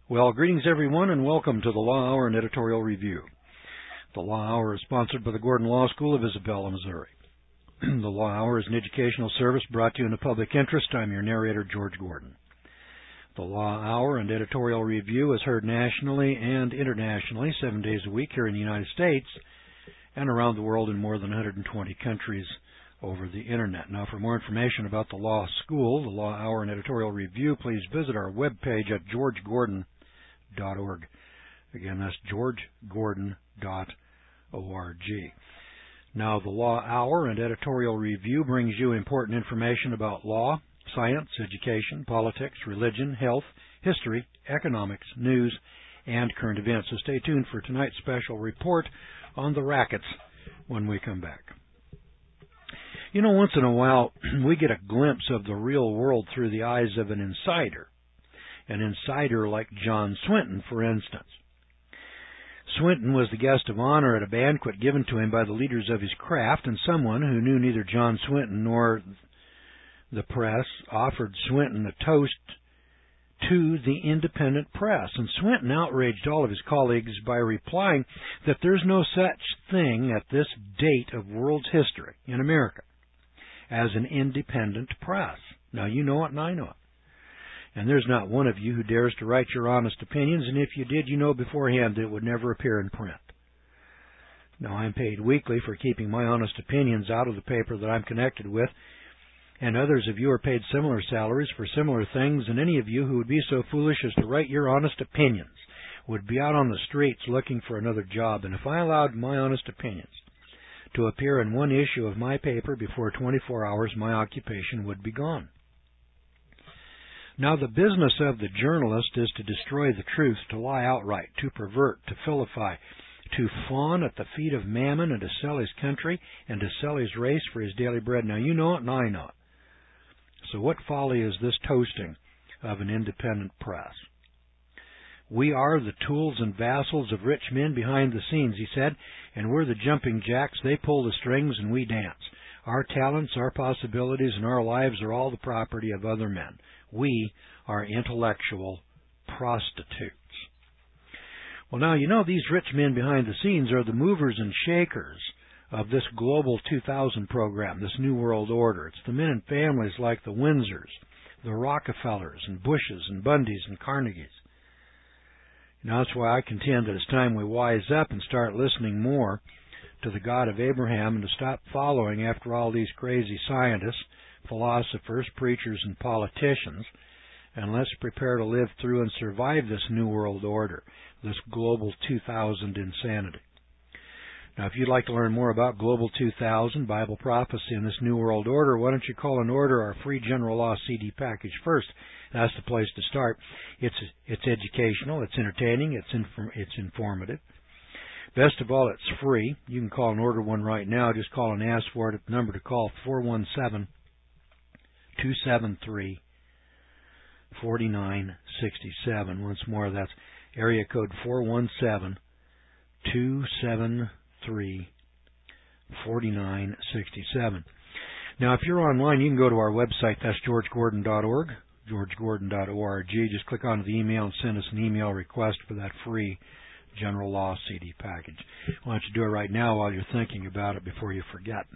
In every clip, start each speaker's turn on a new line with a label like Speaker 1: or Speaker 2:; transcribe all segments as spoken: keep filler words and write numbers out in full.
Speaker 1: Well, greetings everyone, and welcome to the Law Hour and Editorial Review. The Law Hour is sponsored by the Gordon Law School of Isabella, Missouri. The Law Hour is an educational service brought to you in the public interest. I'm your narrator, George Gordon. The Law Hour and Editorial Review is heard nationally and internationally seven days a week here in the United States and around the world in more than one hundred twenty countries over the Internet. Now, for more information about the Law School, the Law Hour and Editorial Review, please visit our webpage at george gordon dot org. Again, that's george gordon dot org. Now, the Law Hour and Editorial Review brings you important information about law, science, education, politics, religion, health, history, economics, news, and current events. So stay tuned for tonight's special report on the rackets when we come back. You know, once in a while, we get a glimpse of the real world through the eyes of an insider. An insider like John Swinton, for instance. Swinton was the guest of honor at a banquet given to him by the leaders of his craft, and someone who knew neither John Swinton nor the press offered Swinton a toast to the independent press. And Swinton outraged all of his colleagues by replying that there's no such thing at this date of world's history in America as an independent press. Now, you know it and I know it. And there's not one of you who dares to write your honest opinions, and if you did, you know beforehand that it would never appear in print. Now, I'm paid weekly for keeping my honest opinions out of the paper that I'm connected with, and others of you are paid similar salaries for similar things, and any of you who would be so foolish as to write your honest opinions would be out on the streets looking for another job. And if I allowed my honest opinions to appear in one issue of my paper before twenty-four hours, my occupation would be gone. Now, the business of the journalist is to destroy the truth, to lie outright, to pervert, to vilify, to fawn at the feet of mammon, and to sell his country and to sell his race for his daily bread. Now, you know it and I know it. So what folly is this toasting of an independent press? We are the tools and vassals of rich men behind the scenes, he said, and we're the jumping jacks. They pull the strings and we dance. Our talents, our possibilities, and our lives are all the property of other men. We are intellectual prostitutes. Well, now, you know, these rich men behind the scenes are the movers and shakers of this Global two thousand program, this New World Order. It's the men and families like the Windsors, the Rockefellers, and Bushes, and Bundys, and Carnegies. Now, that's why I contend that it's time we wise up and start listening more to the God of Abraham and to stop following after all these crazy scientists, philosophers, preachers, and politicians, and let's prepare to live through and survive this New World Order, this Global two thousand insanity. Now, if you'd like to learn more about Global two thousand, Bible prophecy, and this New World Order, why don't you call and order our free General Law C D package first? That's the place to start. It's it's educational, it's entertaining, it's inform, it's informative. Best of all, it's free. You can call and order one right now. Just call and ask for it at the number to call, four one seven, two seven three, four nine six seven. Once more, that's area code four one seven, two seven three, four nine six seven. Now, if you're online, you can go to our website. That's george gordon dot org, george gordon dot org. Just click on the email and send us an email request for that free General Law C D package. Why don't you do it right now while you're thinking about it before you forget?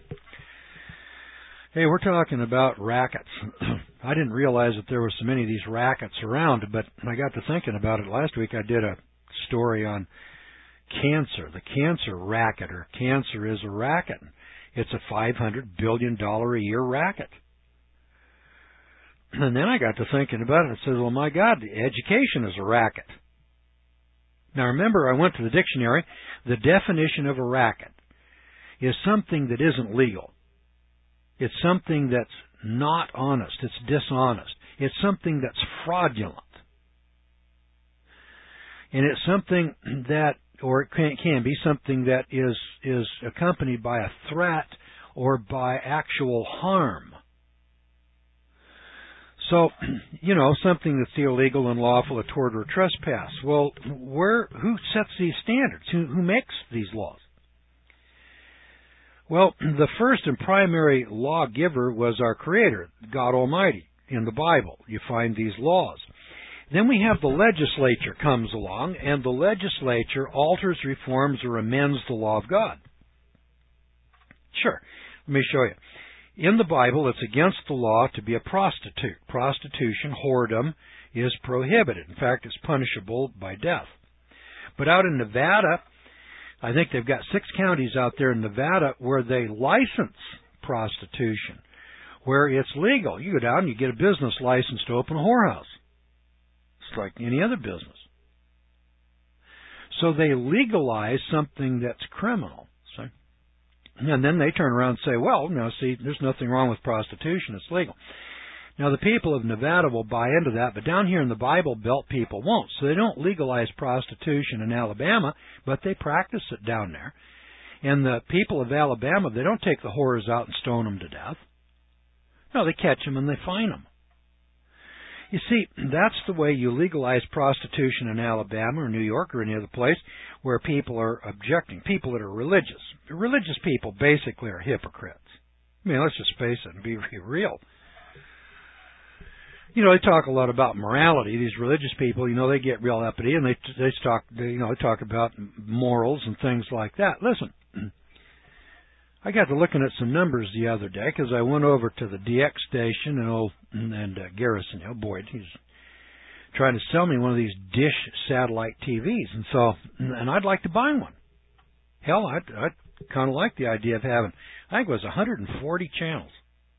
Speaker 1: Hey, we're talking about rackets. I didn't realize that there were so many of these rackets around, but I got to thinking about it last week. I did a story on cancer, the cancer racket, or cancer is a racket. It's a five hundred billion dollars a year racket. And then I got to thinking about it and said, well, my God, education is a racket. Now, remember, I went to the dictionary. The definition of a racket is something that isn't legal. It's something that's not honest. It's dishonest. It's something that's fraudulent. And it's something that, or it can, can be something that is, is accompanied by a threat or by actual harm. So, you know, something that's illegal, unlawful, a tort, or a trespass. Well, where, who sets these standards? Who, who makes these laws? Well, the first and primary lawgiver was our Creator, God Almighty. In the Bible, you find these laws. Then we have the legislature comes along, and the legislature alters, reforms, or amends the law of God. Sure. Let me show you. In the Bible, it's against the law to be a prostitute. Prostitution, whoredom, is prohibited. In fact, it's punishable by death. But out in Nevada, I think they've got six counties out there in Nevada where they license prostitution, where it's legal. You go down and you get a business license to open a whorehouse. It's like any other business. So they legalize something that's criminal. So, and then they turn around and say, well, now see, there's nothing wrong with prostitution. It's legal. Now, the people of Nevada will buy into that, but down here in the Bible Belt, people won't. So they don't legalize prostitution in Alabama, but they practice it down there. And the people of Alabama, they don't take the whores out and stone them to death. No, they catch them and they fine them. You see, that's the way you legalize prostitution in Alabama or New York or any other place where people are objecting, people that are religious. Religious people basically are hypocrites. I mean, let's just face it and be real. You know, they talk a lot about morality. These religious people, you know, they get real uppity and they they talk, they, you know, they talk about morals and things like that. Listen, I got to looking at some numbers the other day because I went over to the D X station and old and uh, Garrison, you know, Boyd, he's trying to sell me one of these dish satellite T Vs, and so and I'd like to buy one. Hell, I I kind of like the idea of having. I think it was one hundred forty channels.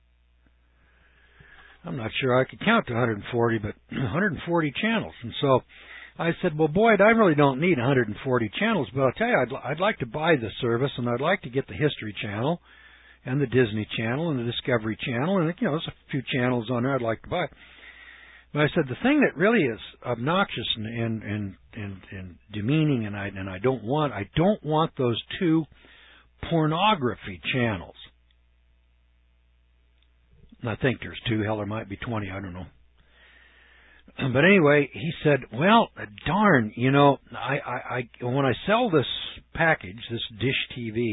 Speaker 1: I'm not sure I could count to one hundred forty, but one hundred forty channels, and so I said, well, Boyd, I really don't need one hundred forty channels, but I'll tell you, I'd, I'd like to buy the service, and I'd like to get the History Channel and the Disney Channel and the Discovery Channel, and, you know, there's a few channels on there I'd like to buy. But I said, the thing that really is obnoxious and, and, and, and, and demeaning, and I, and I don't want, I don't want those two pornography channels. And I think there's two, hell, there might be twenty, I don't know. But anyway, he said, well, darn, you know, I, I, I, when I sell this package, this Dish T V,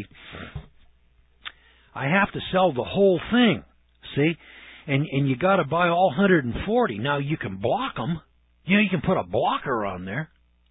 Speaker 1: I have to sell the whole thing, see? And, and you got to buy all one hundred forty. Now, you can block them. You know, you can put a blocker on there.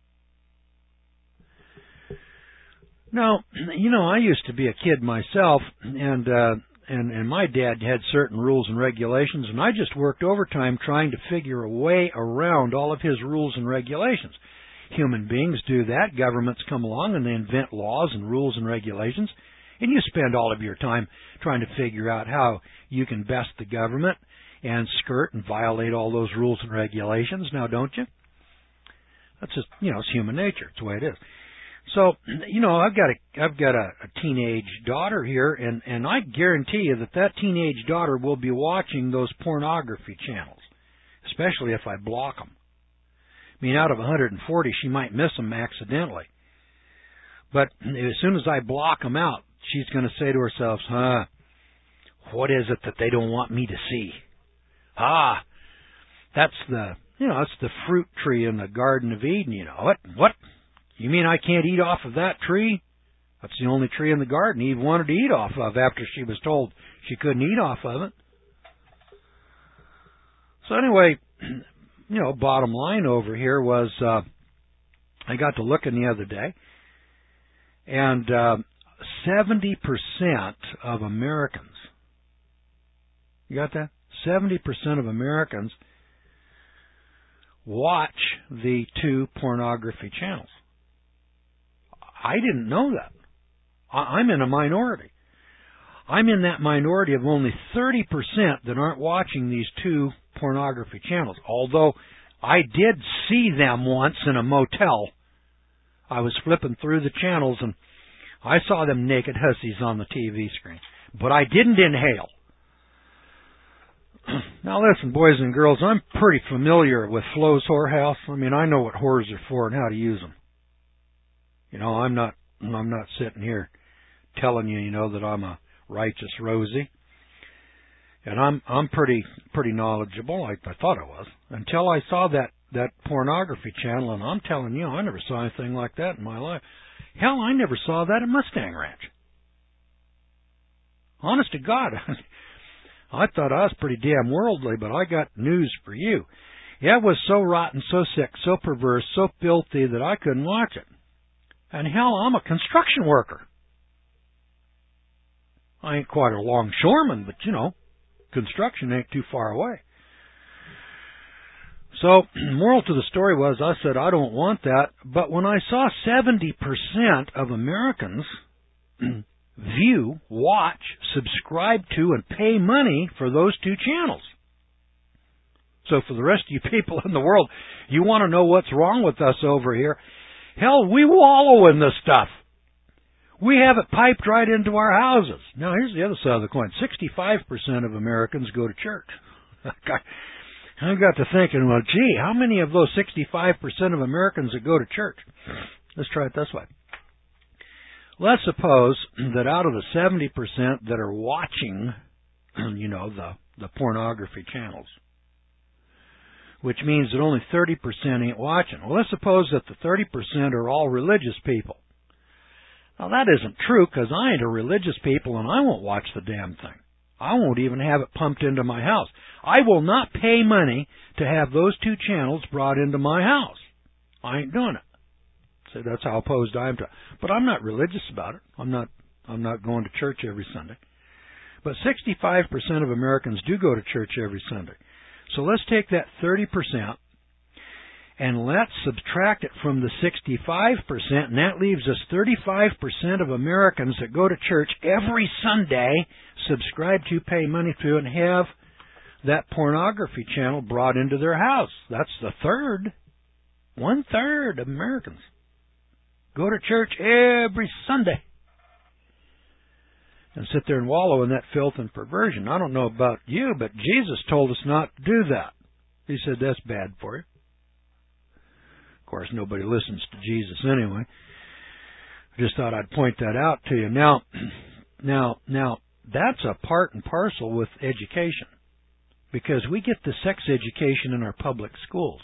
Speaker 1: Now, you know, I used to be a kid myself, and, uh, And, and my dad had certain rules and regulations, and I just worked overtime trying to figure a way around all of his rules and regulations. Human beings do that. Governments come along and they invent laws and rules and regulations, and you spend all of your time trying to figure out how you can best the government and skirt and violate all those rules and regulations, now don't you? That's just, you know, it's human nature. It's the way it is. So, you know, I've got a I've got a, a teenage daughter here, and, and I guarantee you that that teenage daughter will be watching those pornography channels, especially if I block them. I mean, out of one hundred forty, she might miss them accidentally. But as soon as I block them out, she's going to say to herself, huh, what is it that they don't want me to see? Ah, that's the, you know, that's the fruit tree in the Garden of Eden, you know. What? What? You mean I can't eat off of that tree? That's the only tree in the garden Eve wanted to eat off of after she was told she couldn't eat off of it. So anyway, you know, bottom line over here was uh, I got to looking the other day, and uh, seventy percent of Americans, you got that? seventy percent of Americans watch the two pornography channels. I didn't know that. I'm in a minority. I'm in that minority of only thirty percent that aren't watching these two pornography channels. Although I did see them once in a motel. I was flipping through the channels and I saw them naked hussies on the T V screen. But I didn't inhale. Now listen, boys and girls, I'm pretty familiar with Flo's Whorehouse. I mean, I know what whores are for and how to use them. You know, I'm not I'm not sitting here telling you, you know, that I'm a righteous Rosie. And I'm I'm pretty pretty knowledgeable, like I thought I was, until I saw that, that pornography channel, and I'm telling you, I never saw anything like that in my life. Hell, I never saw that at Mustang Ranch. Honest to God, I thought I was pretty damn worldly, but I got news for you. It was so rotten, so sick, so perverse, so filthy that I couldn't watch it. And hell, I'm a construction worker. I ain't quite a longshoreman, but, you know, construction ain't too far away. So, moral to the story was, I said, I don't want that. But when I saw seventy percent of Americans view, watch, subscribe to, and pay money for those two channels. So for the rest of you people in the world, you want to know what's wrong with us over here? Hell, we wallow in this stuff. We have it piped right into our houses. Now, here's the other side of the coin. sixty-five percent of Americans go to church. I got to thinking, well, gee, how many of those sixty-five percent of Americans that go to church? Let's try it this way. Let's suppose that out of the seventy percent that are watching, you know, the, the pornography channels, which means that only thirty percent ain't watching. Well, let's suppose that the thirty percent are all religious people. Now, that isn't true, because I ain't a religious people, and I won't watch the damn thing. I won't even have it pumped into my house. I will not pay money to have those two channels brought into my house. I ain't doing it. So that's how opposed I am to it. But I'm not religious about it. I'm not, I'm not going to church every Sunday. But sixty-five percent of Americans do go to church every Sunday. So let's take that thirty percent and let's subtract it from the sixty-five percent, and that leaves us thirty-five percent of Americans that go to church every Sunday, subscribe to, pay money to, and have that pornography channel brought into their house. That's the third. One third of Americans go to church every Sunday and sit there and wallow in that filth and perversion. I don't know about you, but Jesus told us not to do that. He said that's bad for you. Of course, nobody listens to Jesus anyway. I just thought I'd point that out to you. Now, now, now, that's a part and parcel with education, because we get the sex education in our public schools.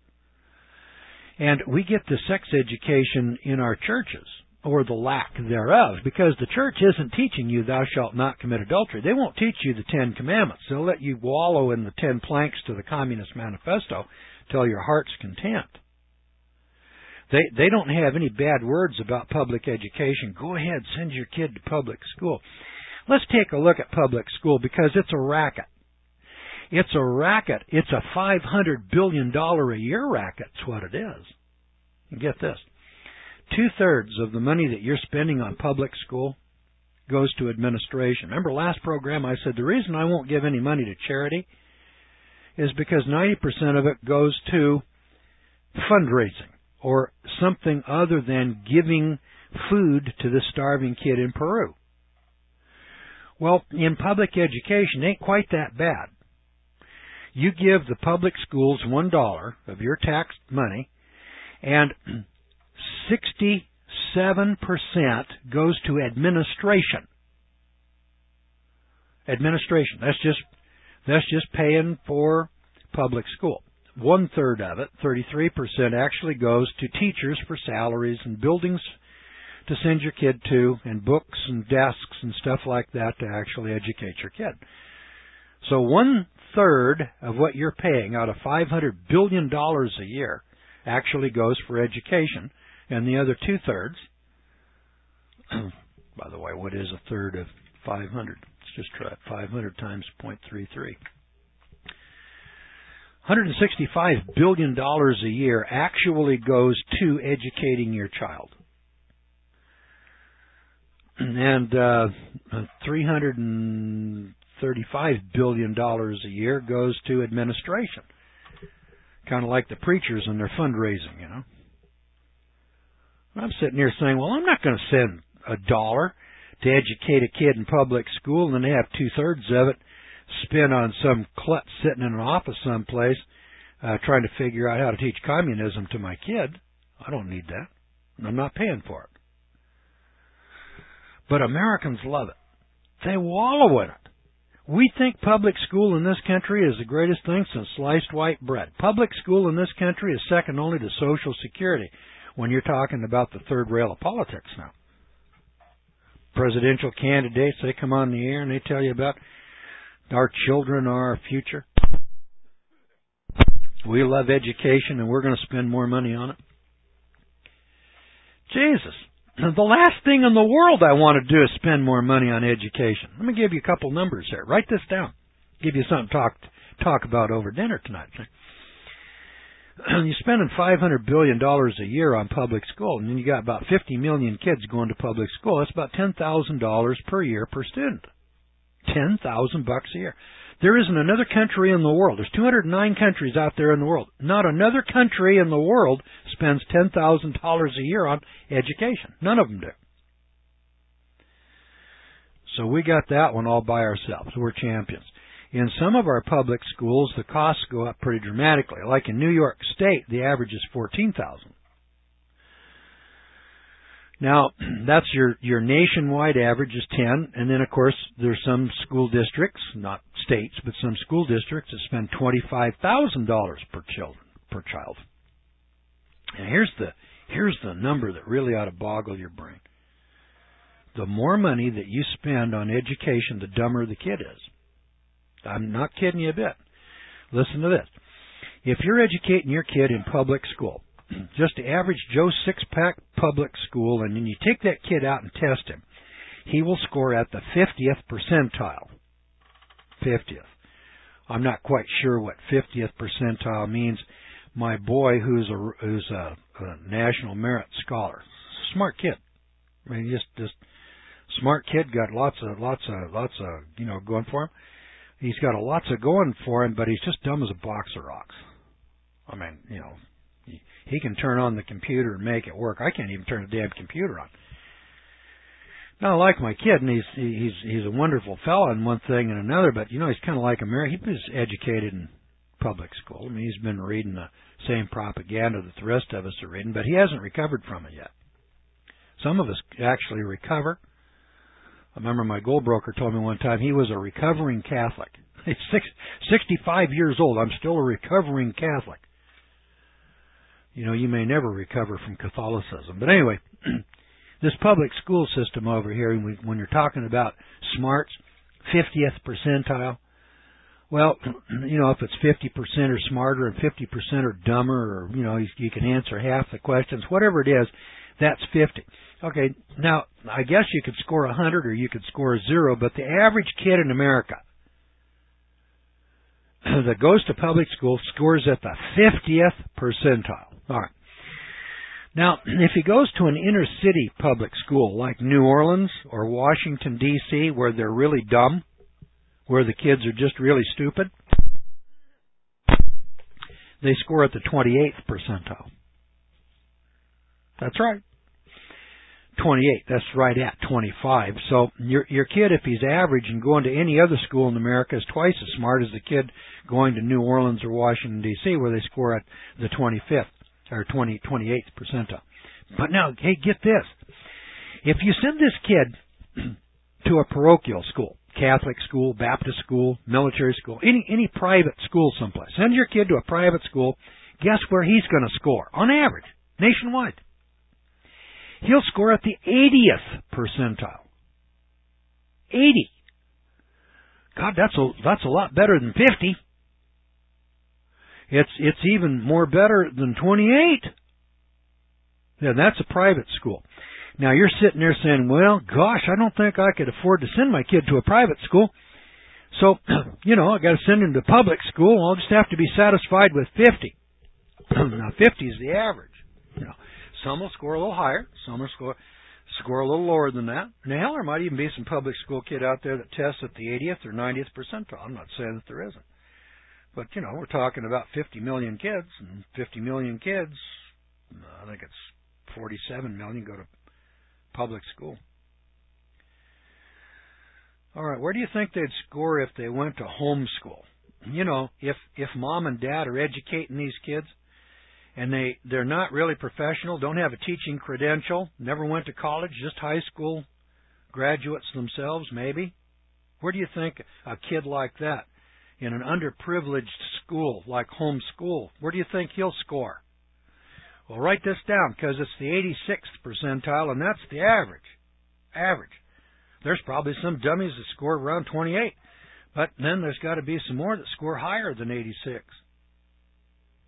Speaker 1: And we get the sex education in our churches, or the lack thereof, because the church isn't teaching you thou shalt not commit adultery. They won't teach you the Ten Commandments. They'll let you wallow in the ten planks to the Communist Manifesto till your heart's content. They they don't have any bad words about public education. Go ahead, send your kid to public school. Let's take a look at public school, because it's a racket. It's a racket. It's a five hundred billion dollars a year racket. That's what it is. And get this. Two-thirds of the money that you're spending on public school goes to administration. Remember last program I said the reason I won't give any money to charity is because ninety percent of it goes to fundraising, or something other than giving food to the starving kid in Peru. Well, in public education, it ain't quite that bad. You give the public schools one dollar of your tax money, and sixty-seven percent goes to administration. Administration. That's just that's just paying for public school. One third of it, thirty-three percent, actually goes to teachers for salaries and buildings to send your kid to, and books and desks and stuff like that to actually educate your kid. So one third of what you're paying out of five hundred billion dollars a year actually goes for education, and the other two thirds, by the way, what is a third of five hundred? Let's just try it. five hundred times zero point three three. one hundred sixty-five billion dollars a year actually goes to educating your child. And uh, three hundred thirty-five billion dollars a year goes to administration. Kind of like the preachers and their fundraising, you know. I'm sitting here saying, well, I'm not going to send a dollar to educate a kid in public school, and then they have two-thirds of it spent on some klutz sitting in an office someplace uh, trying to figure out how to teach communism to my kid. I don't need that. I'm not paying for it. But Americans love it. They wallow in it. We think public school in this country is the greatest thing since sliced white bread. Public school in this country is second only to Social Security when you're talking about the third rail of politics now. Presidential candidates, they come on the air and they tell you about our children are our future. we love education and we're going to spend more money on it. Jesus. The last thing in the world I want to do is spend more money on education. Let me give you a couple numbers here. Write this down. Give you something to talk, talk about over dinner tonight. You're spending five hundred billion dollars a year on public school, and then you got about fifty million kids going to public school. That's about ten thousand dollars per year per student. ten thousand bucks a year. There isn't another country in the world. There's two hundred nine countries out there in the world. Not another country in the world spends ten thousand dollars a year on education. None of them do. So we got that one all by ourselves. We're champions. In some of our public schools, the costs go up pretty dramatically. Like in New York State, the average is fourteen thousand dollars. Now, that's your, your nationwide average is ten, and then, of course, there's some school districts, not states, but some school districts that spend twenty-five thousand dollars per children, per child. And here's the, here's the number that really ought to boggle your brain. The more money that you spend on education, the dumber the kid is. I'm not kidding you a bit. Listen to this. If you're educating your kid in public school, just the average Joe six-pack public school, and then you take that kid out and test him, he will score at the fiftieth percentile. fiftieth. I'm not quite sure what fiftieth percentile means. My boy, who's a who's a, a national merit scholar, smart kid. I mean, just just smart kid, got lots of lots of lots of you know going for him. He's got a lots of going for him, but he's just dumb as a box of rocks. I mean, you know, he, he can turn on the computer and make it work. I can't even turn the damn computer on. Now, I like my kid, and he's he's he's a wonderful fellow in one thing and another, but you know, he's kind of like America. He was educated in public school. I mean, he's been reading the same propaganda that the rest of us are reading, but he hasn't recovered from it yet. Some of us actually recover. I remember my gold broker told me one time he was a recovering Catholic. He's six, sixty-five years old. I'm still a recovering Catholic. You know, you may never recover from Catholicism. But anyway, this public school system over here, when you're talking about smarts, fiftieth percentile, well, you know, if it's fifty percent are smarter and fifty percent are dumber, or, you know, you, you can answer half the questions, whatever it is, that's fifty. Okay, now, I guess you could score one hundred or you could score a zero, but the average kid in America that goes to public school scores at the fiftieth percentile. All right. Now, if he goes to an inner city public school like New Orleans or Washington, D C, where they're really dumb, where the kids are just really stupid, they score at the twenty-eighth percentile. That's right. twenty-eight. That's right at twenty-five. So your your kid, if he's average and going to any other school in America, is twice as smart as the kid going to New Orleans or Washington, D C, where they score at the twenty-fifth or twenty, twenty-eighth percentile. But now, hey, get this. If you send this kid to a parochial school, Catholic school, Baptist school, military school, any any private school someplace, send your kid to a private school, guess where he's going to score, on average, nationwide? He'll score at the eightieth percentile. eighty. God, that's a that's a lot better than fifty. It's it's even more better than twenty-eight. Yeah, that's a private school. Now you're sitting there saying, "Well, gosh, I don't think I could afford to send my kid to a private school. So, you know, I got to send him to public school. I'll just have to be satisfied with fifty." Now, fifty is the average. You know. Some will score a little higher. Some will score, score a little lower than that. Now, hell, there might even be some public school kid out there that tests at the eightieth or ninetieth percentile. I'm not saying that there isn't. But, you know, we're talking about fifty million kids. And fifty million kids, I think it's forty-seven million go to public school. All right, where do you think they'd score if they went to homeschool? You know, if, if mom and dad are educating these kids, and they, they're not really professional, don't have a teaching credential, never went to college, just high school graduates themselves, maybe. Where do you think a kid like that, in an underprivileged school like home school, where do you think he'll score? Well, write this down, because it's the eighty-sixth percentile, and that's the average. Average. There's probably some dummies that score around twenty-eight, but then there's got to be some more that score higher than eighty-six.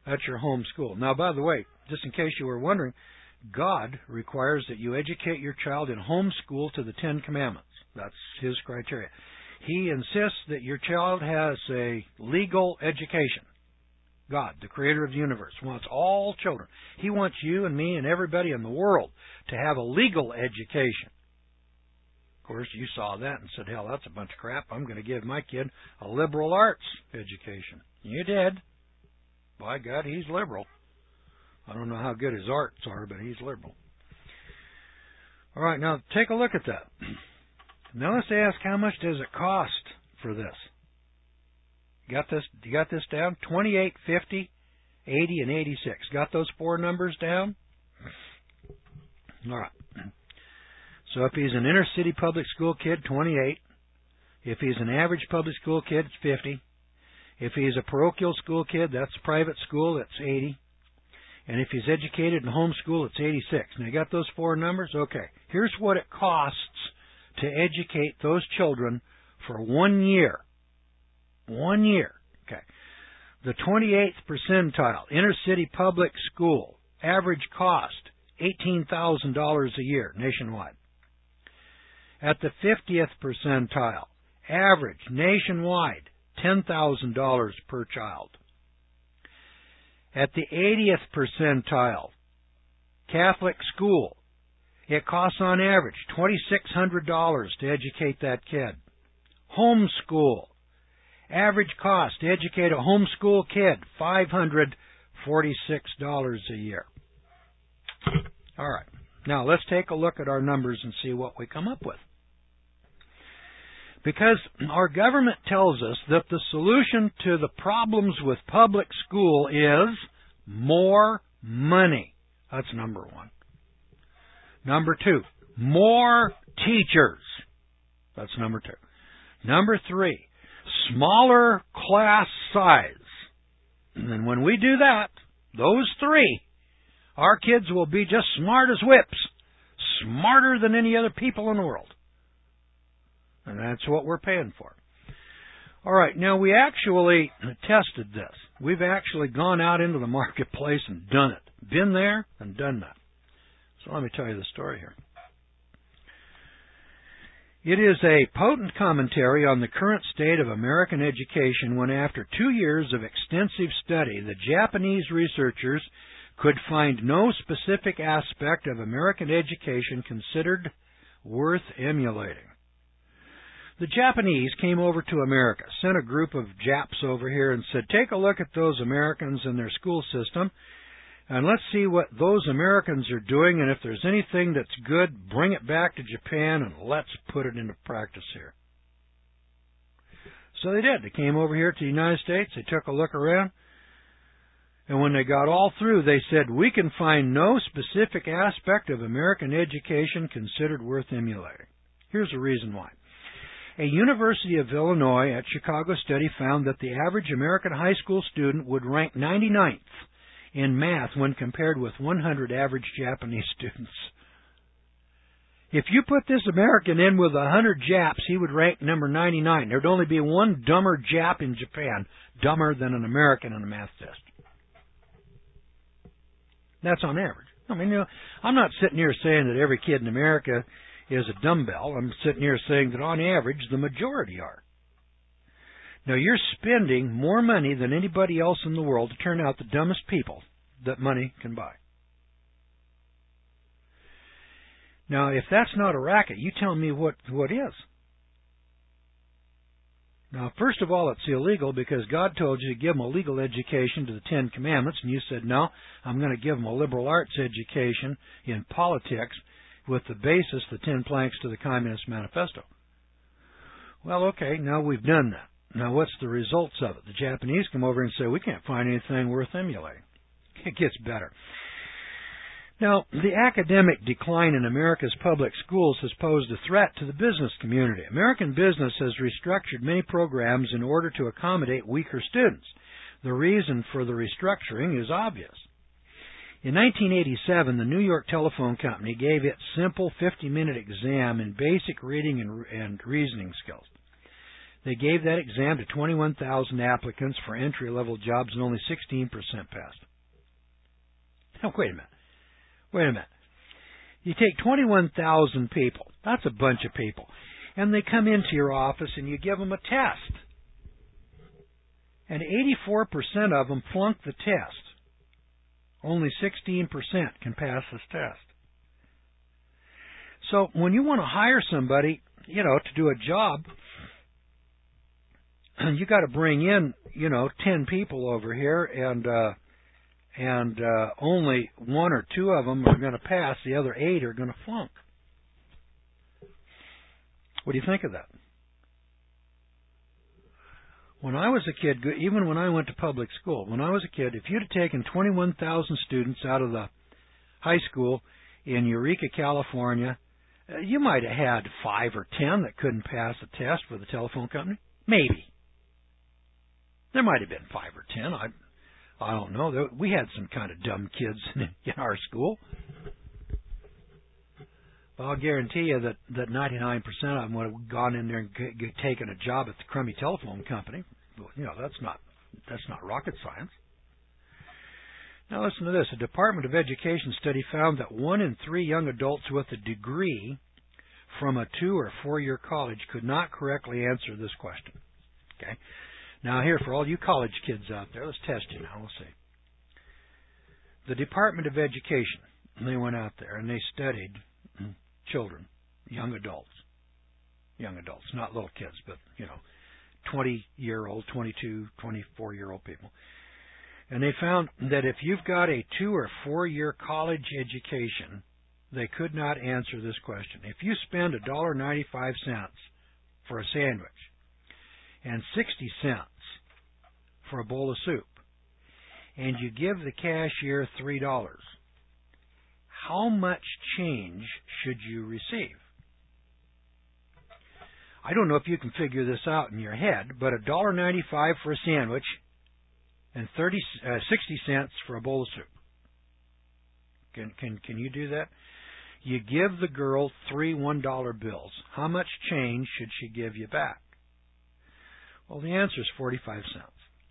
Speaker 1: That's your home school. Now, by the way, just in case you were wondering, God requires that you educate your child in home school to the Ten Commandments. That's His criteria. He insists that your child has a legal education. God, the creator of the universe, wants all children. He wants you and me and everybody in the world to have a legal education. Of course, you saw that and said, hell, that's a bunch of crap. I'm going to give my kid a liberal arts education. You did. By God, he's liberal. I don't know how good his arts are, but he's liberal. All right, now take a look at that. Now let's ask, how much does it cost for this? You got this? You got this down? Twenty-eight, fifty, eighty, and eighty-six. Got those four numbers down? All right. So if he's an inner city public school kid, twenty-eight. If he's an average public school kid, it's fifty. If he's a parochial school kid, that's private school, it's eighty. And if he's educated in homeschool, it's eighty-six. Now, you got those four numbers? Okay. Here's what it costs to educate those children for one year. One year. Okay. The twenty-eighth percentile, inner city public school, average cost, eighteen thousand dollars a year nationwide. At the fiftieth percentile, average nationwide, ten thousand dollars per child. At the eightieth percentile, Catholic school, it costs on average twenty-six hundred dollars to educate that kid. Homeschool, average cost to educate a homeschool kid, five hundred forty-six dollars a year. All right. Now, let's take a look at our numbers and see what we come up with. Because our government tells us that the solution to the problems with public school is more money. That's number one. Number two, more teachers. That's number two. Number three, smaller class size. And when we do that, those three, our kids will be just smart as whips, smarter than any other people in the world. And that's what we're paying for. All right, now we actually tested this. We've actually gone out into the marketplace and done it. Been there and done that. So let me tell you the story here. It is a potent commentary on the current state of American education when, after two years of extensive study, the Japanese researchers could find no specific aspect of American education considered worth emulating. The Japanese came over to America, sent a group of Japs over here and said, take a look at those Americans and their school system, and let's see what those Americans are doing, and if there's anything that's good, bring it back to Japan and let's put it into practice here. So they did. They came over here to the United States, they took a look around, and when they got all through, they said, we can find no specific aspect of American education considered worth emulating. Here's the reason why. A University of Illinois at Chicago study found that the average American high school student would rank ninety-ninth in math when compared with one hundred average Japanese students. If you put this American in with one hundred Japs, he would rank number ninety-nine. There'd only be one dumber Jap in Japan, dumber than an American in a math test. That's on average. I mean, you know, I'm not sitting here saying that every kid in America is a dumbbell. I'm sitting here saying that on average, the majority are. Now, you're spending more money than anybody else in the world to turn out the dumbest people that money can buy. Now, if that's not a racket, you tell me what, what is. Now, first of all, it's illegal because God told you to give them a legal education to the Ten Commandments, and you said, no, I'm going to give them a liberal arts education in politics with the basis, the ten planks to the Communist Manifesto. Well, okay, now we've done that. Now, what's the results of it? The Japanese come over and say, we can't find anything worth emulating. It gets better. Now, the academic decline in America's public schools has posed a threat to the business community. American business has restructured many programs in order to accommodate weaker students. The reason for the restructuring is obvious. In nineteen eighty-seven, the New York Telephone Company gave its simple fifty-minute exam in basic reading and, and reasoning skills. They gave that exam to twenty-one thousand applicants for entry-level jobs, and only sixteen percent passed. Now, wait a minute. Wait a minute. You take twenty-one thousand people. That's a bunch of people. And they come into your office and you give them a test. And eighty-four percent of them flunk the test. Only sixteen percent can pass this test. So when you want to hire somebody, you know, to do a job, you got to bring in, you know, ten people over here, and uh, and uh, only one or two of them are going to pass. The other eight are going to flunk. What do you think of that? When I was a kid, even when I went to public school, when I was a kid, if you'd have taken twenty-one thousand students out of the high school in Eureka, California, you might have had five or ten that couldn't pass a test for the telephone company. Maybe. There might have been five or ten. I, I don't know. We had some kind of dumb kids in, in our school. But I'll guarantee you that, that ninety-nine percent of them would have gone in there and g- g- taken a job at the crummy telephone company. You know, that's not that's not rocket science. Now listen to this. A Department of Education study found that one in three young adults with a degree from a two- or four-year college could not correctly answer this question. Okay. Now here, for all you college kids out there, let's test you now. We'll see. The Department of Education, they went out there and they studied children, young adults, young adults, not little kids, but, you know, twenty-year-old, twenty-two, twenty-four-year-old people. And they found that if you've got a two- or four-year college education, they could not answer this question. If you spend one dollar and ninety-five cents for a sandwich and sixty cents for a bowl of soup, and you give the cashier three dollars, how much change should you receive? I don't know if you can figure this out in your head, but one dollar and ninety-five cents for a sandwich and thirty, uh, sixty cents for a bowl of soup. Can, can, can you do that? You give the girl three one dollar bills. How much change should she give you back? Well, the answer is forty-five cents.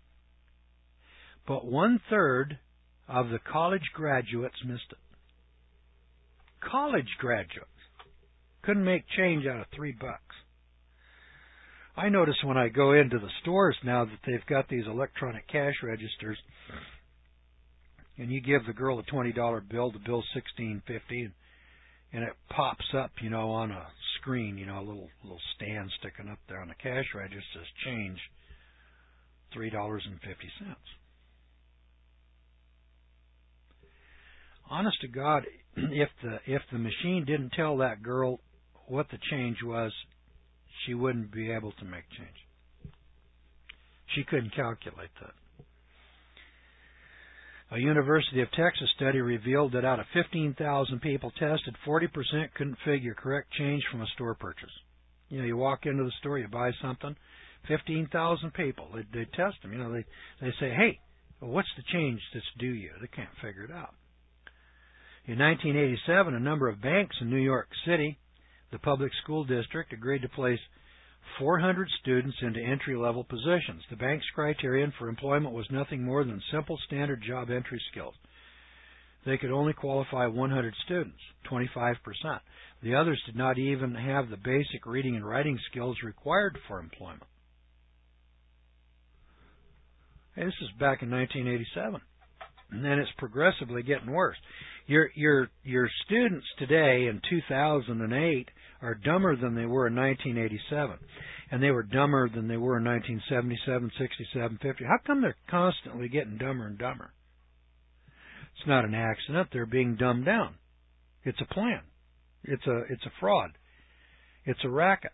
Speaker 1: But one-third of the college graduates missed it. College graduates couldn't make change out of three bucks. I notice when I go into the stores now that they've got these electronic cash registers, and you give the girl a twenty dollar bill, the bill's sixteen fifty, and it pops up, you know, on a screen, you know, a little little stand sticking up there on the cash register says change three dollars and fifty cents. Honest to God, if the if the machine didn't tell that girl what the change was, she wouldn't be able to make change. She couldn't calculate that. A University of Texas study revealed that out of fifteen thousand people tested, forty percent couldn't figure correct change from a store purchase. You know, you walk into the store, you buy something, fifteen thousand people, they, they test them. You know, they, they say, hey, well, what's the change that's due you? They can't figure it out. In nineteen eighty-seven, a number of banks in New York City, the public school district, agreed to place four hundred students into entry-level positions. The bank's criterion for employment was nothing more than simple standard job entry skills. They could only qualify one hundred students, twenty-five percent. The others did not even have the basic reading and writing skills required for employment. Hey, this is back in nineteen eighty-seven. And then it's progressively getting worse. Your your your students today in two thousand eight are dumber than they were in nineteen eighty-seven, and they were dumber than they were in nineteen seventy-seven, sixty-seven, fifty. How come they're constantly getting dumber and dumber? It's not an accident. They're being dumbed down. It's a plan. It's a it's a fraud. It's a racket.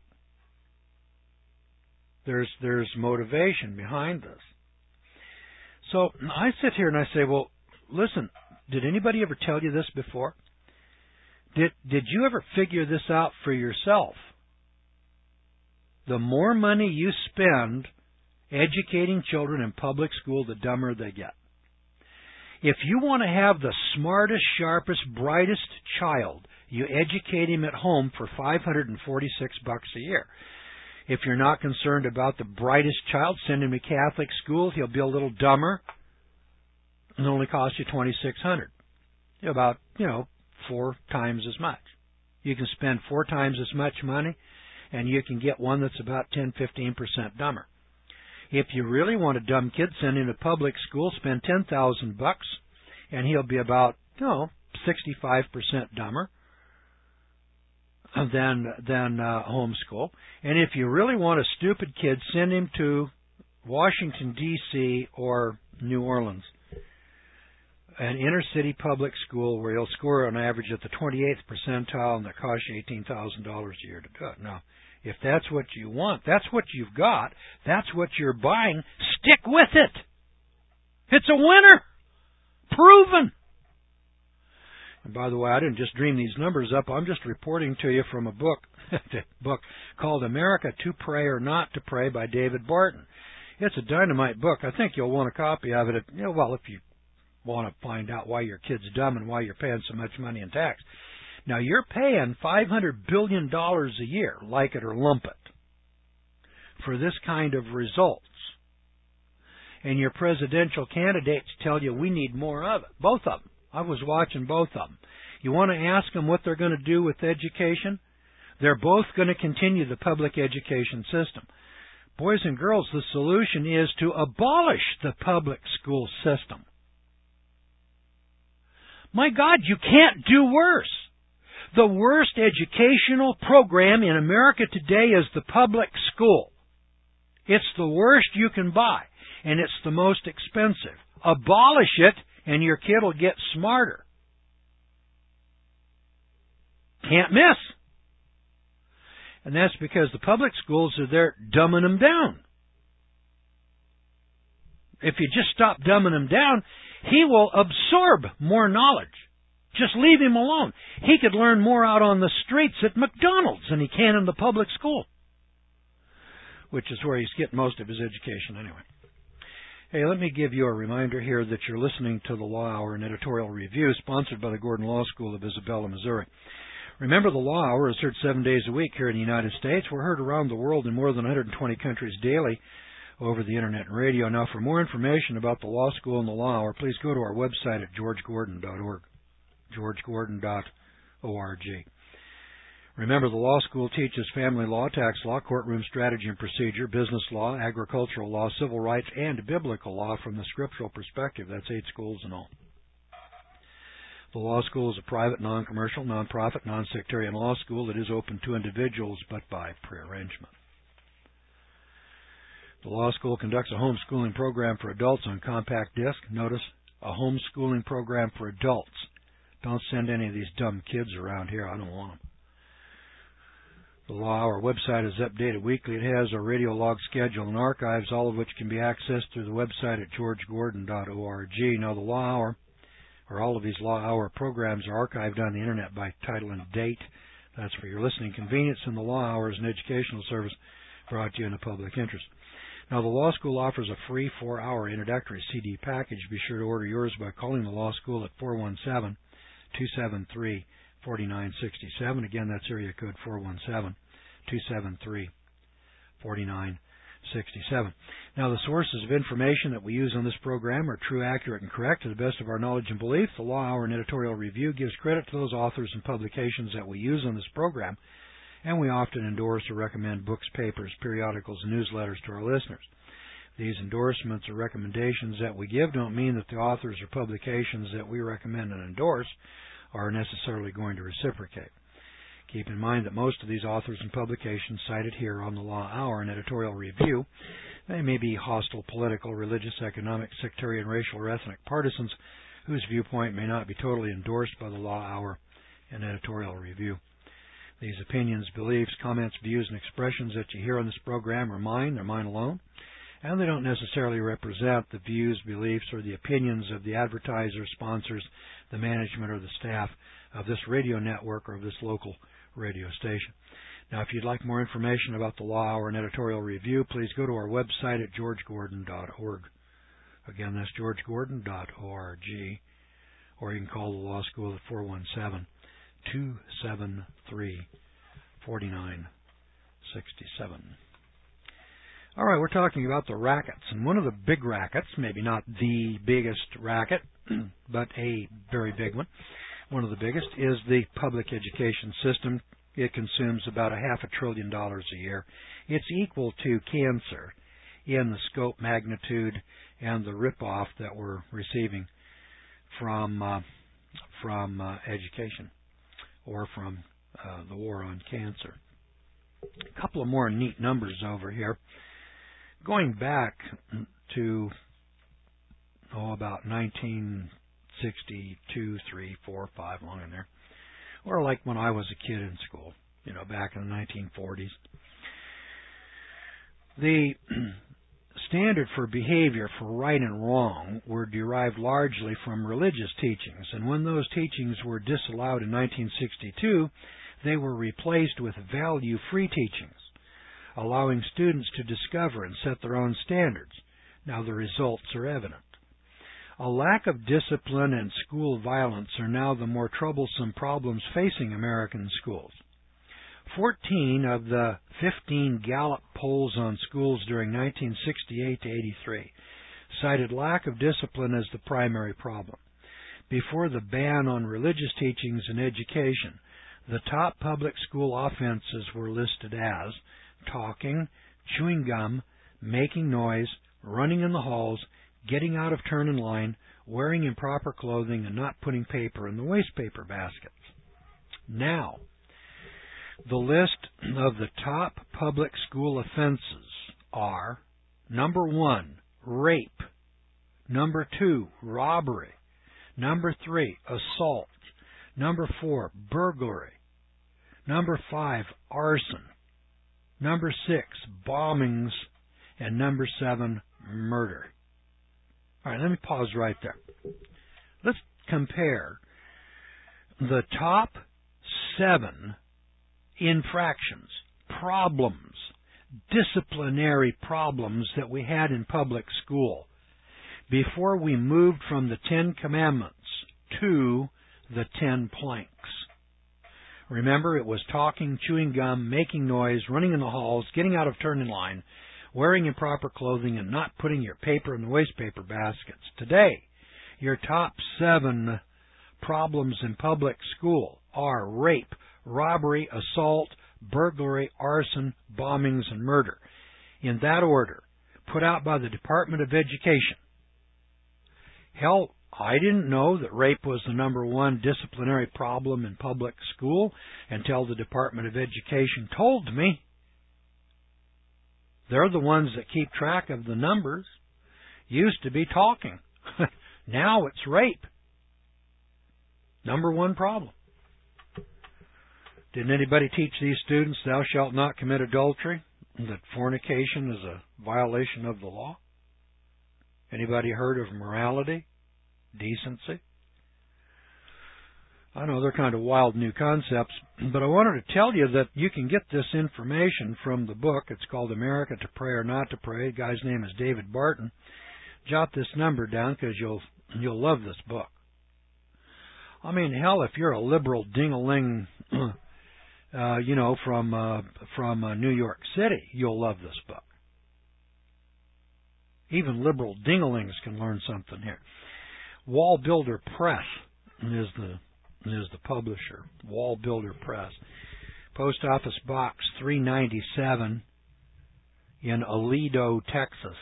Speaker 1: There's there's motivation behind this. So I sit here and I say, well, listen, did anybody ever tell you this before? Did did you ever figure this out for yourself? The more money you spend educating children in public school, the dumber they get. If you want to have the smartest, sharpest, brightest child, you educate him at home for five hundred forty-six bucks a year. If you're not concerned about the brightest child, send him to Catholic school. He'll be a little dumber. It'll only cost you twenty-six hundred dollars. About, you know, four times as much. You can spend four times as much money, and you can get one that's about ten, fifteen percent dumber. If you really want a dumb kid, send him to public school, spend ten thousand bucks, and he'll be about, you know, sixty-five percent dumber than than uh, homeschool. And if you really want a stupid kid, send him to Washington, D C or New Orleans, an inner-city public school where he'll score on average at the twenty-eighth percentile, and that costs you eighteen thousand dollars a year to do it. Now, if that's what you want, that's what you've got, that's what you're buying, stick with it. It's a winner. Proven. And by the way, I didn't just dream these numbers up. I'm just reporting to you from a book, a book called America to Pray or Not to Pray by David Barton. It's a dynamite book. I think you'll want a copy of it. You know, well, if you want to find out why your kid's dumb and why you're paying so much money in tax. Now, you're paying five hundred billion dollars a year, like it or lump it, for this kind of results. And your presidential candidates tell you we need more of it. Both of them. I was watching both of them. You want to ask them what they're going to do with education? They're both going to continue the public education system. Boys and girls, the solution is to abolish the public school system. My God, you can't do worse. The worst educational program in America today is the public school. It's the worst you can buy, and it's the most expensive. Abolish it, and your kid will get smarter. Can't miss. And that's because the public schools are there dumbing them down. If you just stop dumbing him down, he will absorb more knowledge. Just leave him alone. He could learn more out on the streets at McDonald's than he can in the public school, which is where he's getting most of his education anyway. Hey, let me give you a reminder here that you're listening to the Law Hour, an editorial review sponsored by the Gordon Law School of Isabella, Missouri. Remember, the Law Hour is heard seven days a week here in the United States. We're heard around the world in more than one hundred twenty countries daily over the Internet and radio. Now, for more information about the Law School and the Law Hour, please go to our website at george gordon dot org, george gordon dot org. Remember, the law school teaches family law, tax law, courtroom strategy and procedure, business law, agricultural law, civil rights, and biblical law from the scriptural perspective. That's eight schools in all. The law school is a private, non-commercial, non-profit, non-sectarian law school that is open to individuals, but by prearrangement. The law school conducts a homeschooling program for adults on compact disc. Notice, a homeschooling program for adults. Don't send any of these dumb kids around here. I don't want them. The Law Hour website is updated weekly. It has a radio log schedule and archives, all of which can be accessed through the website at george gordon dot org. Now, the Law Hour, or all of these Law Hour programs, are archived on the Internet by title and date. That's for your listening convenience, and the Law Hour is an educational service brought to you in the public interest. Now, the Law School offers a free four-hour introductory C D package. Be sure to order yours by calling the Law School at four one seven, two seven three, four nine six seven. Again, that's area code four one seven, two seven three, four nine six seven. Now, the sources of information that we use on this program are true, accurate, and correct to the best of our knowledge and belief. The Law Hour and Editorial Review gives credit to those authors and publications that we use on this program, and we often endorse or recommend books, papers, periodicals, and newsletters to our listeners. These endorsements or recommendations that we give don't mean that the authors or publications that we recommend and endorse are necessarily going to reciprocate. Keep in mind that most of these authors and publications cited here on the Law Hour and Editorial Review, they may be hostile political, religious, economic, sectarian, racial, or ethnic partisans whose viewpoint may not be totally endorsed by the Law Hour and Editorial Review. These opinions, beliefs, comments, views, and expressions that you hear on this program are mine, they're mine alone, and they don't necessarily represent the views, beliefs, or the opinions of the advertisers, sponsors, the management, or the staff of this radio network or of this local radio station. Now, if you'd like more information about the Law Hour and Editorial Review, please go to our website at george gordon dot org. Again, that's george gordon dot org, or you can call the Law School at four one seven, two seven three, four nine six seven. All right, we're talking about the rackets. And one of the big rackets, maybe not the biggest racket, but a very big one, one of the biggest, is the public education system. It consumes about a half a trillion dollars a year. It's equal to cancer in the scope, magnitude, and the ripoff that we're receiving from uh, from uh, education or from uh, the war on cancer. A couple of more neat numbers over here. Going back to oh about nineteen sixty-two, three, four, five, along in there, or like when I was a kid in school, you know, back in the nineteen forties. The standard for behavior for right and wrong were derived largely from religious teachings, and when those teachings were disallowed in nineteen sixty-two, they were replaced with value-free teachings, allowing students to discover and set their own standards. Now the results are evident. A lack of discipline and school violence are now the more troublesome problems facing American schools. Fourteen of the fifteen Gallup polls on schools during nineteen sixty-eight to eighty-three cited lack of discipline as the primary problem. Before the ban on religious teachings in education, the top public school offenses were listed as talking, chewing gum, making noise, running in the halls, getting out of turn in line, wearing improper clothing, and not putting paper in the waste paper baskets. Now, the list of the top public school offenses are: number one, rape; number two, robbery; number three, assault; number four, burglary; number five, arson; number six, bombings; and number seven, murder. All right, let me pause right there. Let's compare the top seven infractions, problems, disciplinary problems that we had in public school before we moved from the Ten Commandments to the Ten Planks. Remember, it was talking, chewing gum, making noise, running in the halls, getting out of turn in line, wearing improper clothing, and not putting your paper in the waste paper baskets. Today, your top seven problems in public school are rape, robbery, assault, burglary, arson, bombings, and murder. In that order, put out by the Department of Education. Hell, I didn't know that rape was the number one disciplinary problem in public school until the Department of Education told me. They're the ones that keep track of the numbers. Used to be talking. Now it's rape. Number one problem. Didn't anybody teach these students, thou shalt not commit adultery, that fornication is a violation of the law? Anybody heard of morality, decency? I know they're kind of wild new concepts, but I wanted to tell you that you can get this information from the book. It's called America to Pray or Not to Pray. The guy's name is David Barton. Jot this number down because you'll you'll love this book. I mean, hell, if you're a liberal ding-a-ling, uh, you know, from uh, from uh, New York City, you'll love this book. Even liberal ding-a-lings can learn something here. Wall Builder Press is the is the publisher. Wall Builder Press. Post Office Box three ninety-seven in Aledo, Texas.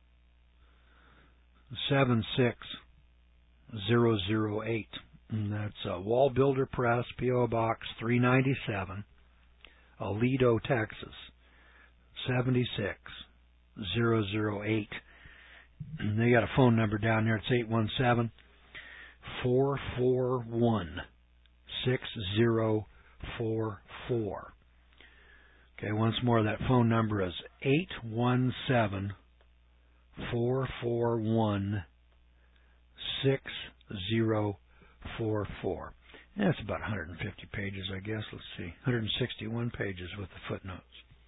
Speaker 1: seven six zero zero eight. And that's uh, Wall Builder Press, P O Box three ninety-seven, Aledo, Texas, seven six zero zero eight. And they got a phone number down there. It's eight one seven, four four one, six zero four four. Okay, once more, that phone number is eight one seven, four four one, six zero four four. That's about one hundred fifty pages, I guess. Let's see, one hundred sixty-one pages with the footnotes.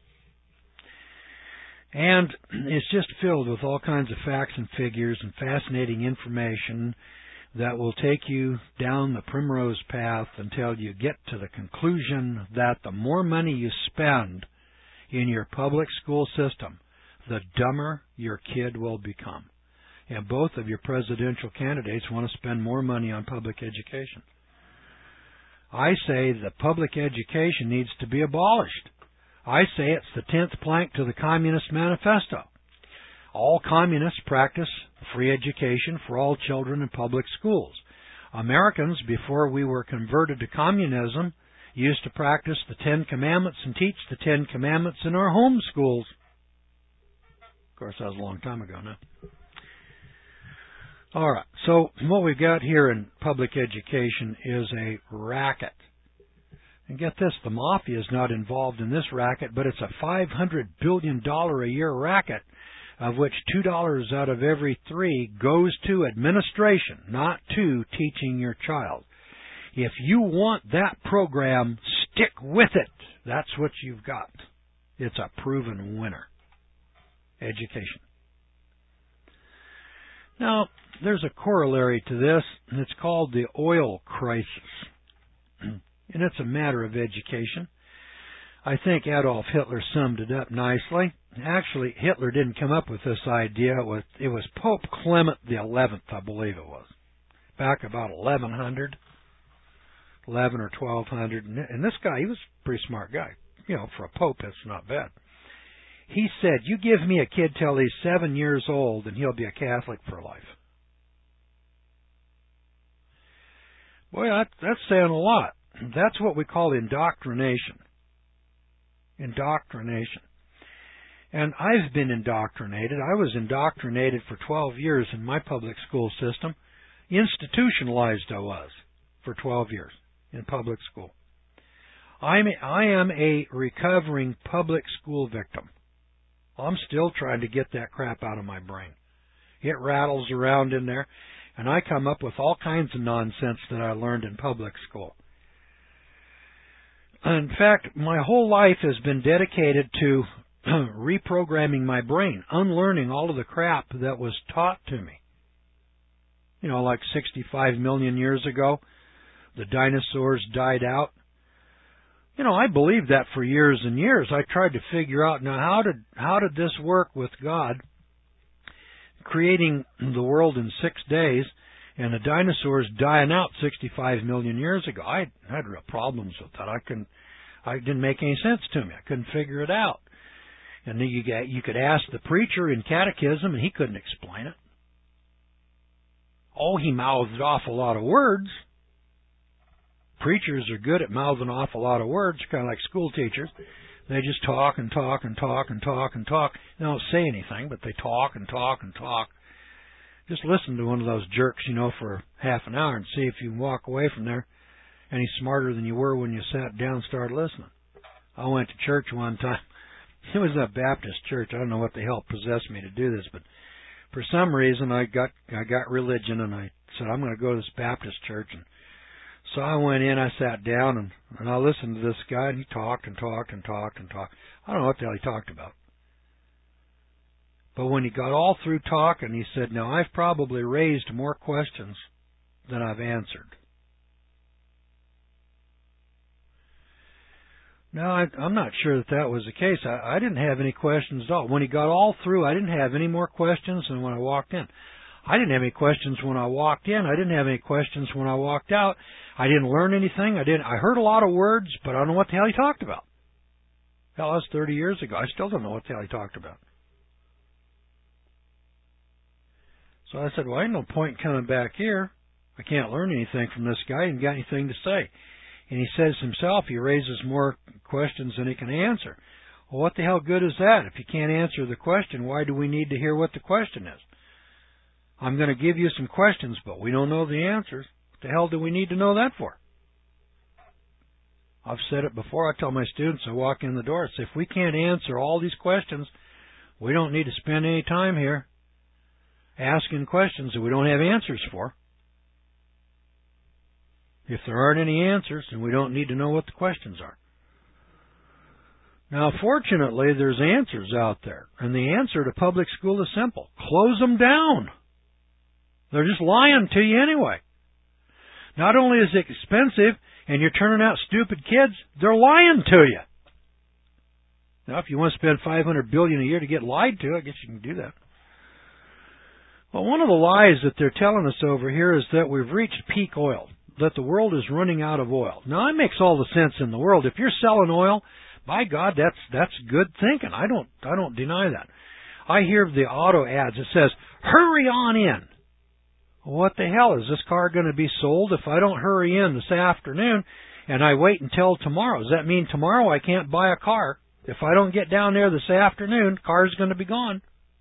Speaker 1: And it's just filled with all kinds of facts and figures and fascinating information that will take you down the primrose path until you get to the conclusion that the more money you spend in your public school system, the dumber your kid will become. And both of your presidential candidates want to spend more money on public education. I say that public education needs to be abolished. I say it's the tenth plank to the Communist Manifesto. All communists practice free education for all children in public schools. Americans, before we were converted to communism, used to practice the Ten Commandments and teach the Ten Commandments in our home schools. Of course, that was a long time ago now. All right, so what we've got here in public education is a racket. And get this, the mafia is not involved in this racket, but it's a five hundred billion dollars a year racket, of which two dollars out of every three goes to administration, not to teaching your child. If you want that program, stick with it. That's what you've got. It's a proven winner. Education. Now, there's a corollary to this, and it's called the oil crisis. And it's a matter of education. I think Adolf Hitler summed it up nicely. Actually, Hitler didn't come up with this idea. It was, it was Pope Clement the eleventh, I believe it was, back about eleven hundred, eleven or twelve hundred. And this guy, he was a pretty smart guy. You know, for a pope, that's not bad. He said, you give me a kid till he's seven years old, and he'll be a Catholic for life. Boy, that, that's saying a lot. That's what we call indoctrination. Indoctrination. And I've been indoctrinated. I was indoctrinated for twelve years in my public school system. Institutionalized I was for twelve years in public school. I'm a, I am a recovering public school victim. I'm still trying to get that crap out of my brain. It rattles around in there, and I come up with all kinds of nonsense that I learned in public school. In fact, my whole life has been dedicated to reprogramming my brain, unlearning all of the crap that was taught to me. You know, like sixty-five million years ago, the dinosaurs died out. You know, I believed that for years and years. I tried to figure out, now, how did how did this work with God creating the world in six days and the dinosaurs dying out sixty-five million years ago? I had real problems with that. I couldn't, I didn't make any sense to me. I couldn't figure it out. And then you get, you could ask the preacher in catechism, and he couldn't explain it. Oh, he mouthed off a lot of words. Preachers are good at mouthing off a lot of words, kind of like school teachers. They just talk and talk and talk and talk and talk. They don't say anything, but they talk and talk and talk. Just listen to one of those jerks, you know, for half an hour and see if you can walk away from there any smarter than you were when you sat down and started listening. I went to church one time. It was a Baptist church. I don't know what the hell possessed me to do this, but for some reason I got I got religion, and I said, I'm going to go to this Baptist church. And so I went in, I sat down, and, and I listened to this guy, and he talked and talked and talked and talked. I don't know what the hell he talked about. But when he got all through talking, he said, now, I've probably raised more questions than I've answered. No, I, I'm not sure that that was the case. I, I didn't have any questions at all. When he got all through, I didn't have any more questions than when I walked in. I didn't have any questions when I walked in. I didn't have any questions when I walked out. I didn't learn anything. I didn't. I heard a lot of words, but I don't know what the hell he talked about. Hell, that was thirty years ago. I still don't know what the hell he talked about. So I said, well, ain't no point coming back here. I can't learn anything from this guy. He ain't got anything to say. And he says himself he raises more questions than he can answer. Well, what the hell good is that? If you can't answer the question, why do we need to hear what the question is? I'm going to give you some questions, but we don't know the answers. What the hell do we need to know that for? I've said it before. I tell my students, I walk in the door, I say, if we can't answer all these questions, we don't need to spend any time here asking questions that we don't have answers for. If there aren't any answers, then we don't need to know what the questions are. Now, fortunately, there's answers out there. And the answer to public school is simple. Close them down. They're just lying to you anyway. Not only is it expensive and you're turning out stupid kids, they're lying to you. Now, if you want to spend five hundred billion dollars a year to get lied to, I guess you can do that. Well, one of the lies that they're telling us over here is that we've reached peak oil, that the world is running out of oil. Now, that makes all the sense in the world. If you're selling oil, by God, that's that's good thinking. I don't I don't deny that. I hear the auto ads. It says, "Hurry on in." What the hell is this car going to be sold if I don't hurry in this afternoon and I wait until tomorrow? Does that mean tomorrow I can't buy a car? If I don't get down there this afternoon, car's going to be gone.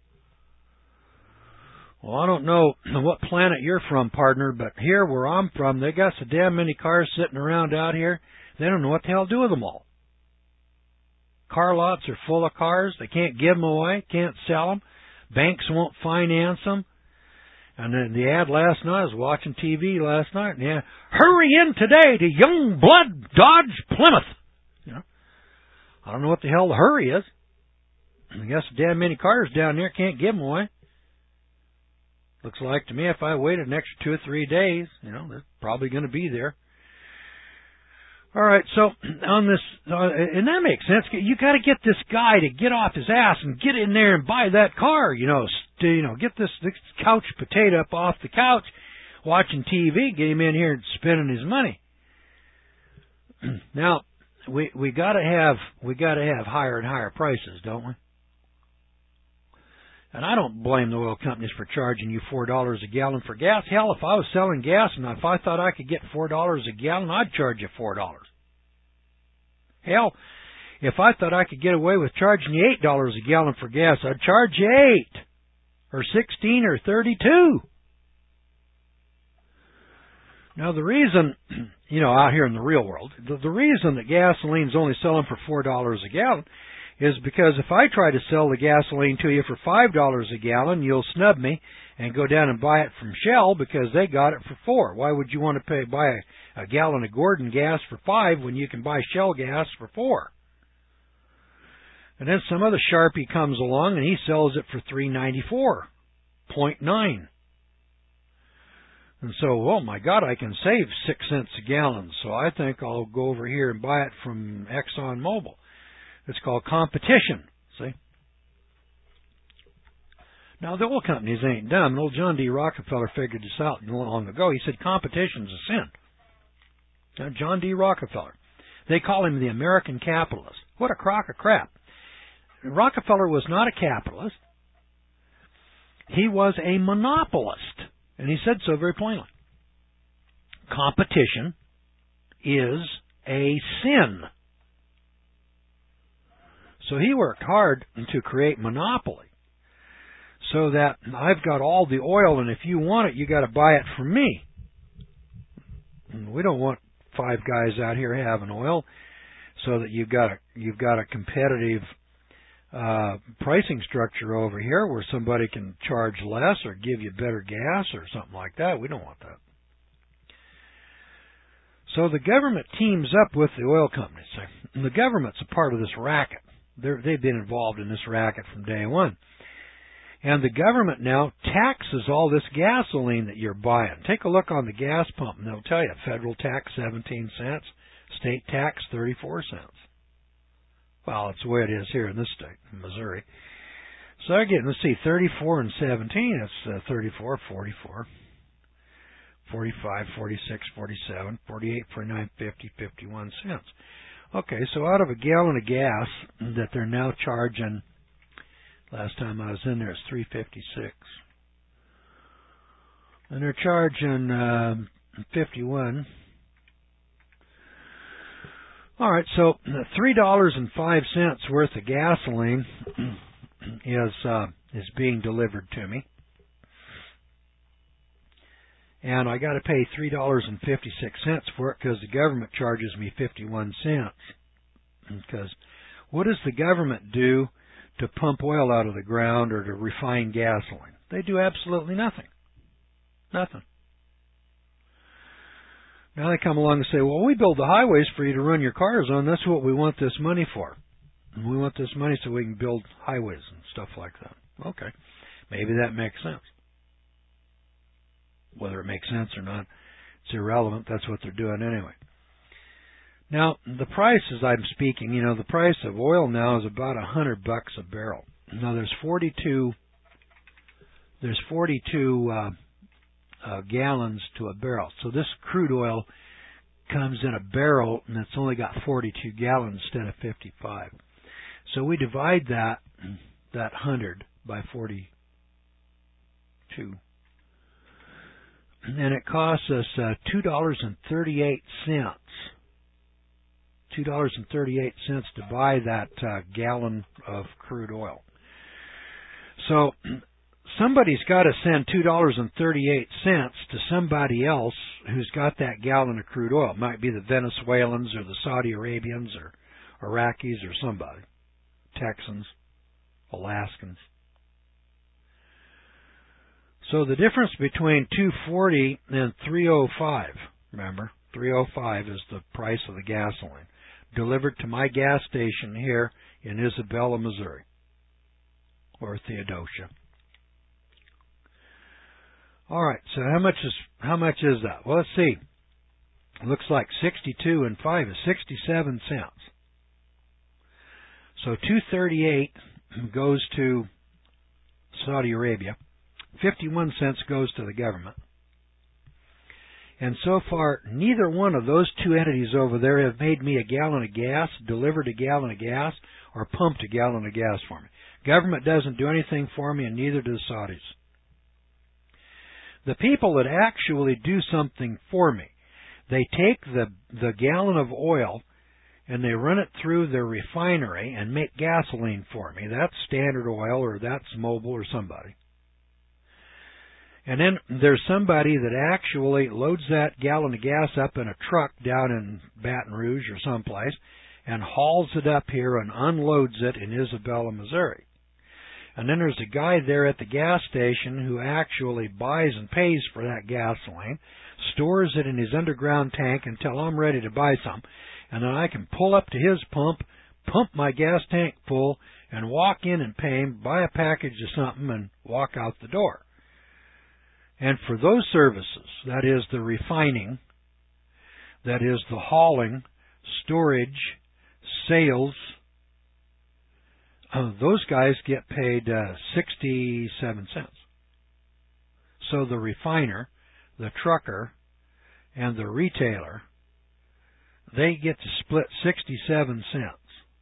Speaker 1: Well, I don't know what planet you're from, partner, but here where I'm from, they got so damn many cars sitting around out here, they don't know what the hell to do with them all. Car lots are full of cars. They can't give them away, can't sell them. Banks won't finance them. And then the ad last night, I was watching T V last night, and yeah, hurry in today to Young Blood Dodge Plymouth. You know, I don't know what the hell the hurry is. I guess damn many cars down there can't give them away. Looks like to me if I waited an extra two or three days, you know, they're probably going to be there. All right, so on this, uh, and that makes sense. You got to get this guy to get off his ass and get in there and buy that car. You know, st- you know, get this, this couch potato up off the couch, watching T V. Get him in here and spending his money. Now, we we got to have we got to have higher and higher prices, don't we? And I don't blame the oil companies for charging you four dollars a gallon for gas. Hell, if I was selling gas and if I thought I could get four dollars a gallon, I'd charge you four dollars. Hell, if I thought I could get away with charging you eight dollars a gallon for gas, I'd charge you eight or sixteen or thirty-two. Now, the reason, you know, out here in the real world, the, the reason that gasoline's only selling for four dollars a gallon is because if I try to sell the gasoline to you for five dollars a gallon, you'll snub me and go down and buy it from Shell because they got it for four. Why would you want to pay buy a, a gallon of Gordon gas for five when you can buy Shell gas for four? And then some other Sharpie comes along and he sells it for three ninety-four point nine. And so, oh my God, I can save six cents a gallon. So I think I'll go over here and buy it from ExxonMobil. It's called competition, see? Now, the oil companies ain't dumb. Old John D. Rockefeller figured this out long ago. He said competition's a sin. Now, John D. Rockefeller. They call him the American capitalist. What a crock of crap. Rockefeller was not a capitalist. He was a monopolist. And he said so very plainly. Competition is a sin. So he worked hard to create monopoly so that I've got all the oil, and if you want it, you got to buy it from me. And we don't want five guys out here having oil, so that you've got a you've got a competitive uh, pricing structure over here where somebody can charge less or give you better gas or something like that. We don't want that. So the government teams up with the oil companies. And the government's a part of this racket. They're, they've been involved in this racket from day one. And the government now taxes all this gasoline that you're buying. Take a look on the gas pump and they'll tell you federal tax seventeen cents, state tax thirty-four cents. Well, it's the way it is here in this state, in Missouri. So again, let's see, thirty-four and seventeen, that's uh, thirty-four, forty-four, forty-five, forty-six, forty-seven, forty-eight, forty-nine, fifty, fifty-one cents. Okay, so out of a gallon of gas that they're now charging, last time I was in there, it's three fifty-six. And they're charging uh, fifty-one. All right, so three dollars and five cents worth of gasoline is uh, is being delivered to me. And I got to pay three dollars and fifty-six cents for it because the government charges me fifty-one cents. Because what does the government do to pump oil out of the ground or to refine gasoline? They do absolutely nothing. Nothing. Now they come along and say, well, we build the highways for you to run your cars on. That's what we want this money for. And we want this money so we can build highways and stuff like that. Okay. Maybe that makes sense. Whether it makes sense or not, it's irrelevant. That's what they're doing anyway. Now, the price, as I'm speaking, you know, the price of oil now is about a hundred bucks a barrel. Now, there's forty-two, there's forty-two uh, uh, gallons to a barrel. So this crude oil comes in a barrel, and it's only got forty-two gallons instead of fifty-five. So we divide that that hundred by forty-two, and it costs us uh, two dollars and thirty-eight cents. two dollars and thirty-eight cents to buy that uh, gallon of crude oil. So somebody's got to send two dollars and thirty-eight cents to somebody else who's got that gallon of crude oil. It might be the Venezuelans or the Saudi Arabians or Iraqis or somebody. Texans, Alaskans. So the difference between two forty and three oh five, remember, three oh five is the price of the gasoline, delivered to my gas station here in Isabella, Missouri, or Theodosia. All right, so how much is how much is that? Well, let's see. It looks like sixty-two and five is sixty-seven cents. So two thirty-eight goes to Saudi Arabia. fifty-one cents goes to the government. And so far, neither one of those two entities over there have made me a gallon of gas, delivered a gallon of gas, or pumped a gallon of gas for me. Government doesn't do anything for me, and neither do the Saudis. The people that actually do something for me, they take the, the gallon of oil and they run it through their refinery and make gasoline for me. That's Standard Oil, or that's Mobil, or somebody. And then there's somebody that actually loads that gallon of gas up in a truck down in Baton Rouge or someplace and hauls it up here and unloads it in Isabella, Missouri. And then there's a guy there at the gas station who actually buys and pays for that gasoline, stores it in his underground tank until I'm ready to buy some, and then I can pull up to his pump, pump my gas tank full, and walk in and pay him, buy a package of something, and walk out the door. And for those services, that is the refining, that is the hauling, storage, sales, uh, those guys get paid uh, sixty-seven cents. So the refiner, the trucker, and the retailer, they get to split sixty-seven cents.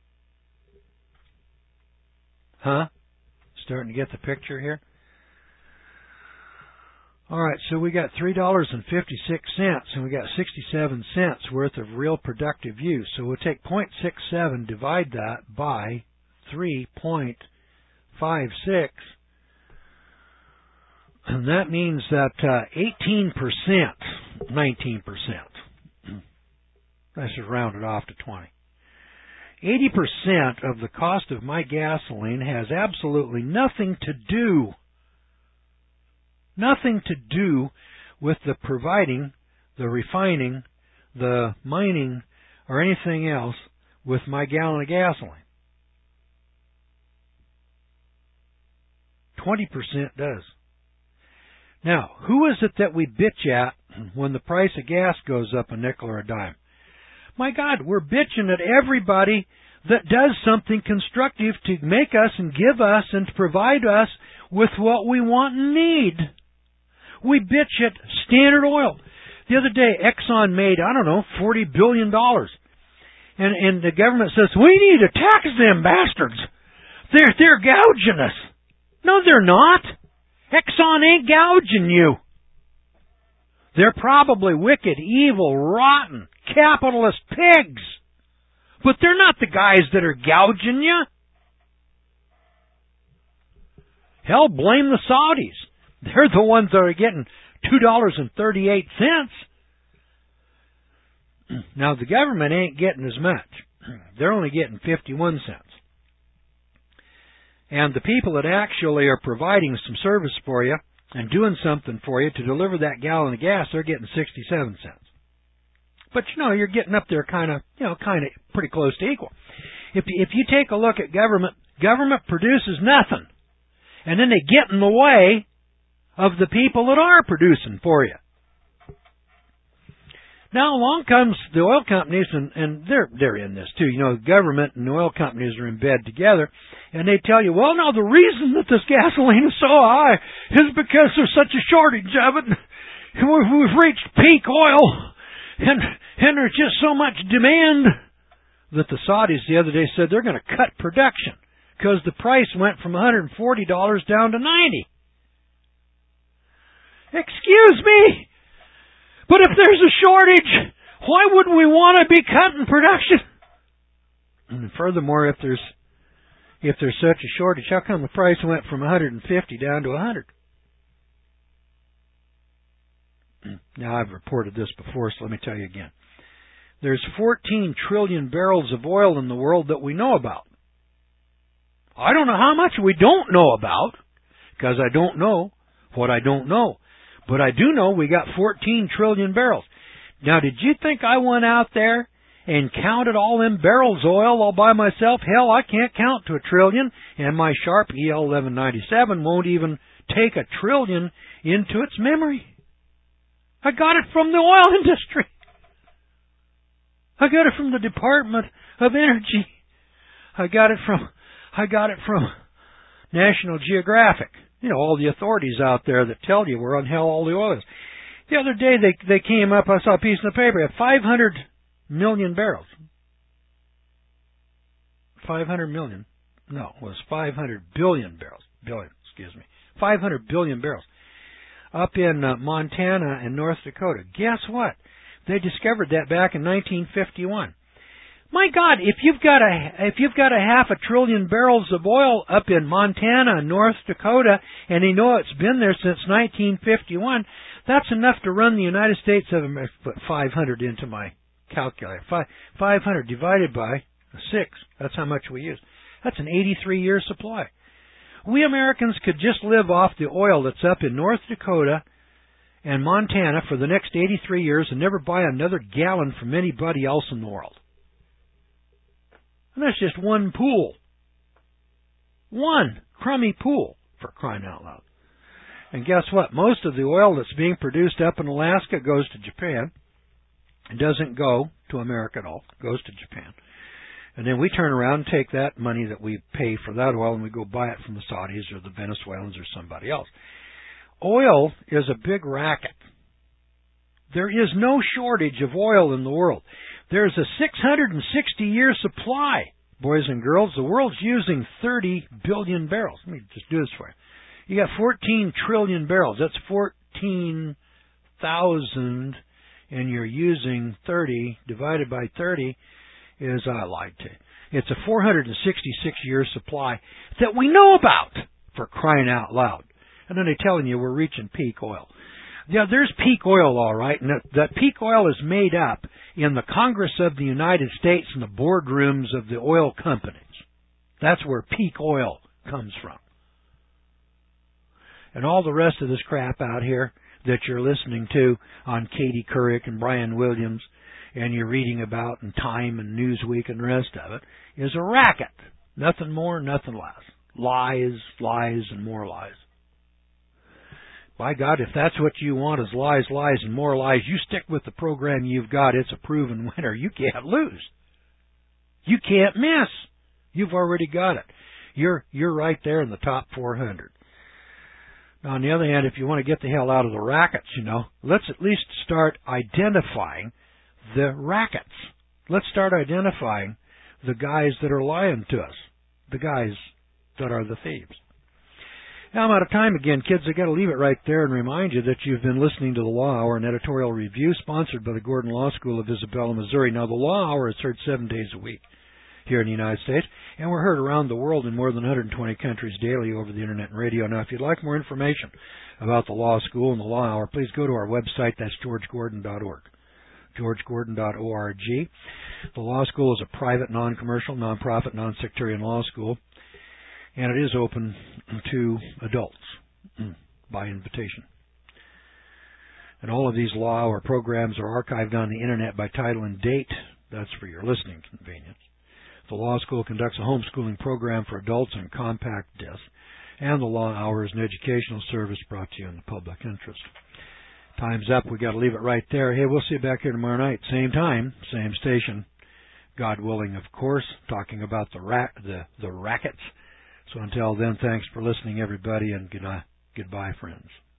Speaker 1: Huh? Starting to get the picture here? All right, so we got three dollars and fifty-six cents, and we got sixty-seven cents worth of real productive use. So we'll take zero point six seven, divide that by three point five six, and that means that uh, eighteen percent, nineteen percent, let's just round it off to twenty. eighty percent of the cost of my gasoline has absolutely nothing to do Nothing to do with the providing, the refining, the mining, or anything else with my gallon of gasoline. twenty percent does. Now, who is it that we bitch at when the price of gas goes up a nickel or a dime? My God, we're bitching at everybody that does something constructive to make us and give us and to provide us with what we want and need. We bitch at Standard Oil. The other day, Exxon made, I don't know, forty billion dollars. And, and the government says, we need to tax them bastards. They're, they're gouging us. No, they're not. Exxon ain't gouging you. They're probably wicked, evil, rotten, capitalist pigs. But they're not the guys that are gouging you. Hell, blame the Saudis. They're the ones that are getting two dollars and thirty-eight cents. Now, the government ain't getting as much. They're only getting fifty-one cents. And the people that actually are providing some service for you and doing something for you to deliver that gallon of gas, they're getting sixty-seven cents. But, you know, you're getting up there kind of, you know, kind of pretty close to equal. If, if you take a look at government, government produces nothing. And then they get in the way of the people that are producing for you. Now along comes the oil companies, and, and they're they're in this too. You know, the government and the oil companies are in bed together, and they tell you, well, now the reason that this gasoline is so high is because there's such a shortage of it. We've reached peak oil, and and there's just so much demand that the Saudis the other day said they're going to cut production because the price went from one hundred forty dollars down to ninety dollars. Excuse me. But if there's a shortage, why wouldn't we want to be cutting production? And furthermore, if there's if there's such a shortage, how come the price went from one hundred fifty down to one hundred? Now, I've reported this before, so let me tell you again. There's fourteen trillion barrels of oil in the world that we know about. I don't know how much we don't know about, because I don't know what I don't know. But I do know we got fourteen trillion barrels. Now, did you think I went out there and counted all them barrels of oil all by myself? Hell, I can't count to a trillion, and my Sharp E L eleven ninety-seven won't even take a trillion into its memory. I got it from the oil industry. I got it from the Department of Energy. I got it from, I got it from National Geographic. You know, all the authorities out there that tell you where on hell all the oil is. The other day they they came up, I saw a piece in the paper, at five hundred million barrels. five hundred million. No, it was five hundred billion barrels. Billion, excuse me. five hundred billion barrels. Up in uh, Montana and North Dakota. Guess what? They discovered that back in nineteen fifty-one. My God, if you've got a if you've got a half a trillion barrels of oil up in Montana and North Dakota, and you know it's been there since nineteen fifty-one, that's enough to run the United States of America. Put five hundred into my calculator. Five, 500 divided by six. That's how much we use. That's an eighty-three year supply. We Americans could just live off the oil that's up in North Dakota and Montana for the next eighty-three years and never buy another gallon from anybody else in the world. And that's just one pool. One crummy pool, for crying out loud. And guess what? Most of the oil that's being produced up in Alaska goes to Japan. It doesn't go to America at all. It goes to Japan. And then we turn around and take that money that we pay for that oil and we go buy it from the Saudis or the Venezuelans or somebody else. Oil is a big racket. There is no shortage of oil in the world. There's a six hundred sixty year supply, boys and girls. The world's using thirty billion barrels. Let me just do this for you. You got fourteen trillion barrels. That's fourteen thousand, and you're using thirty divided by thirty is, I lied to you. It's a four hundred sixty-six year supply that we know about, for crying out loud. And then they're telling you we're reaching peak oil. Yeah, there's peak oil, all right, and that, that peak oil is made up in the Congress of the United States and the boardrooms of the oil companies. That's where peak oil comes from. And all the rest of this crap out here that you're listening to on Katie Couric and Brian Williams and you're reading about in Time and Newsweek and the rest of it is a racket. Nothing more, nothing less. Lies, lies, and more lies. By God, if that's what you want is lies, lies, and more lies, you stick with the program you've got. It's a proven winner. You can't lose. You can't miss. You've already got it. You're you're right there in the top four hundred. Now, on the other hand, if you want to get the hell out of the rackets, you know, let's at least start identifying the rackets. Let's start identifying the guys that are lying to us, the guys that are the thieves. Now, I'm out of time again, kids. I've got to leave it right there and remind you that you've been listening to the Law Hour, an editorial review sponsored by the Gordon Law School of Isabella, Missouri. Now, the Law Hour is heard seven days a week here in the United States, and we're heard around the world in more than one hundred twenty countries daily over the Internet and radio. Now, if you'd like more information about the Law School and the Law Hour, please go to our website. That's george gordon dot org. george gordon dot org. The Law School is a private, non-commercial, non-profit, non-sectarian law school, and it is open to adults by invitation. And all of these Law Hour programs are archived on the Internet by title and date. That's for your listening convenience. The Law School conducts a homeschooling program for adults on compact disc, and the Law Hour is an educational service brought to you in the public interest. Time's up. We got to leave it right there. Hey, we'll see you back here tomorrow night, same time, same station. God willing, of course, talking about the ra- the the rackets. So until then, thanks for listening, everybody, and good night, goodbye, friends.